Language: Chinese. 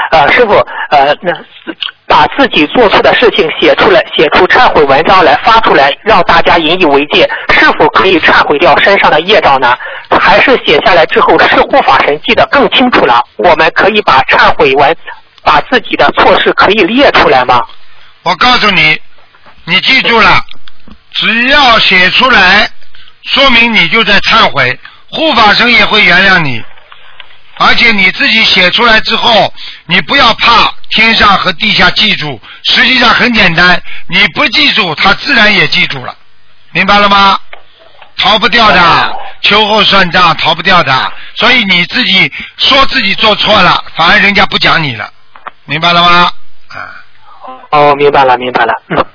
师傅，那把自己做错的事情写出忏悔文章来发出来，让大家引以为戒，是否可以忏悔掉身上的业障呢？还是写下来之后，是护法神记得更清楚了？我们可以把忏悔文，把自己的错事可以列出来吗？ 我告诉你，你记住了，只要写出来，说明你就在忏悔，护法神也会原谅你。而且你自己写出来之后，你不要怕天上和地下记住，实际上很简单，你不记住他自然也记住了，明白了吗？逃不掉的，秋后算账逃不掉的，所以你自己说自己做错了，反而人家不讲你了，明白了吗？ 哦，明白了。